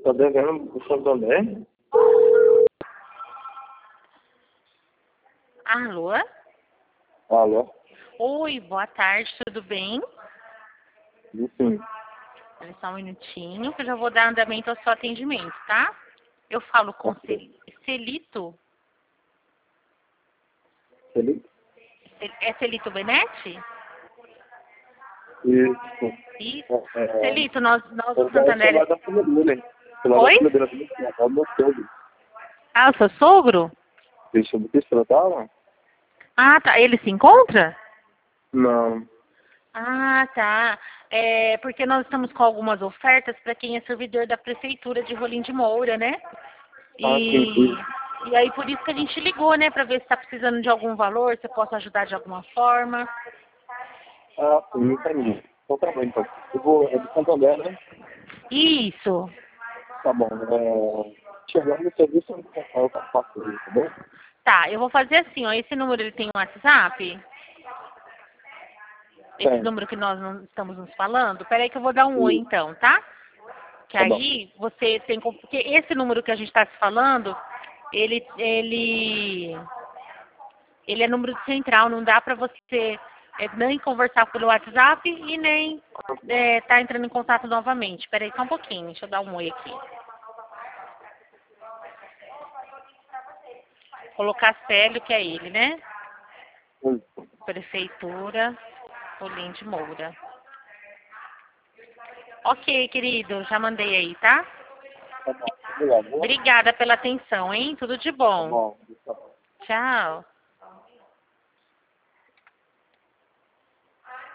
Tá devendo o Santander? Alô? Alô? Oi, boa tarde, tudo bem? Sim. Olha só um minutinho que eu já vou dar andamento ao seu atendimento, tá? Eu falo com Celito. Felipe? É Celito Benetti? Isso. Isso. Celito, nós do Eu quero falar Santander... da filha dele. Falar Oi? da filha dele, é o meu sogro. Ah, o seu sogro? Deixa eu ver se ela tá. Ah, tá. Ele se encontra? Não. Ah, tá. É porque nós estamos com algumas ofertas para quem é servidor da Prefeitura de Rolim de Moura, né? Ah, sim, sim. E aí por isso que a gente ligou, né? Para ver se está precisando de algum valor, se eu posso ajudar de alguma forma. Ah, sim, entendi. Então tá bom, então. Eu vou, é do Santander, né? Isso. Tá bom. Chegando no serviço, eu faço isso, tá bom? Tá, eu vou fazer assim, ó. Esse número ele tem um WhatsApp? Esse Tem. número que nós não estamos nos falando? Peraí que eu vou dar um oi Sim. então, tá? Que Tá bom. aí você tem... Porque esse número que a gente está se falando, ele é número de central, não dá para você nem conversar pelo WhatsApp e nem tá entrando em contato novamente. Espera aí só um pouquinho, deixa eu dar um oi aqui. Colocar Célio, que é ele, né? Prefeitura, Rolim de Moura. Ok, querido, já mandei aí, tá? Tá bom. Obrigado. Obrigada pela atenção, hein? Tudo de Tá bom. bom. Tchau.